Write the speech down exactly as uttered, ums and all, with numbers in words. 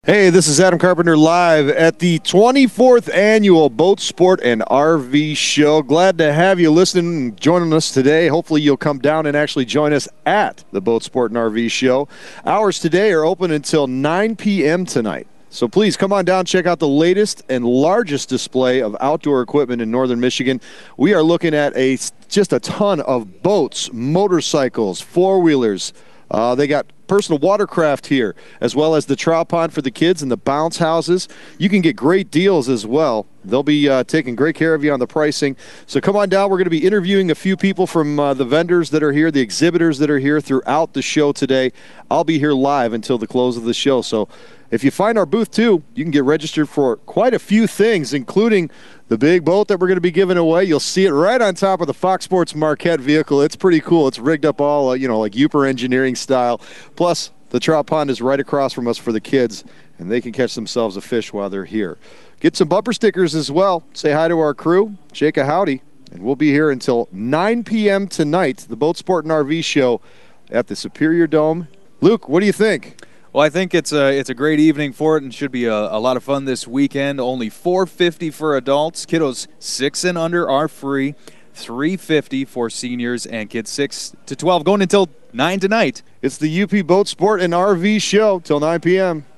Hey, this is Adam Carpenter live at the twenty-fourth Annual Boat Sport and R V Show. Glad to have you listening and joining us today. Hopefully you'll come down and actually join us at the Boat Sport and R V Show. Hours today are open until nine p m tonight. So please come on down, check out the latest and largest display of outdoor equipment in northern Michigan. We are looking at a just a ton of boats, motorcycles, four-wheelers. Uh, they got personal watercraft here, as well as the trout pond for the kids and the bounce houses. You can get great deals as well. They'll be uh, taking great care of you on the pricing. So come on down. We're going to be interviewing a few people from uh, the vendors that are here, the exhibitors that are here throughout the show today. I'll be here live until the close of the show. So if you find our booth too, you can get registered for quite a few things, including the big boat that we're going to be giving away. You'll see it right on top of the Fox Sports Marquette vehicle. It's pretty cool. It's rigged up all, uh, you know, like Uper engineering style. Plus, the trout pond is right across from us for the kids, and they can catch themselves a fish while they're here. Get some bumper stickers as well. Say hi to our crew. Shake a howdy. And we'll be here until nine p m tonight, the Boat Sport and R V Show at the Superior Dome. Luke, what do you think? Well, I think it's a, it's a great evening for it and should be a, a lot of fun this weekend. Only four fifty for adults. Kiddos six and under are free. three fifty for seniors and kids six to twelve, going until nine tonight. It's the U P Boat Sport and R V Show till nine p m